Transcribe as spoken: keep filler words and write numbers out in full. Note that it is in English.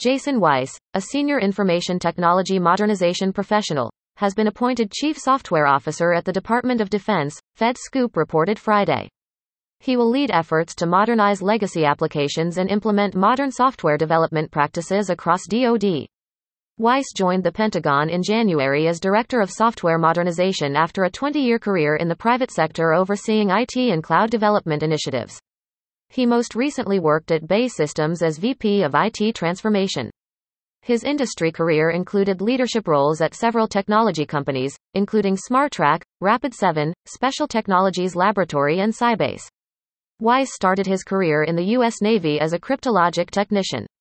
Jason Weiss, a senior information technology modernization professional, has been appointed Chief Software Officer at the Department of Defense, FedScoop reported Friday. He will lead efforts to modernize legacy applications and implement modern software development practices across D O D. Weiss joined the Pentagon in January as Director of Software Modernization after a twenty-year career in the private sector overseeing I T and cloud development initiatives. He most recently worked at BAE Systems as V P of I T Transformation. His industry career included leadership roles at several technology companies, including SmartTrack, Rapid seven, Special Technologies Laboratory and Sybase. Weiss started his career in the U S Navy as a cryptologic technician.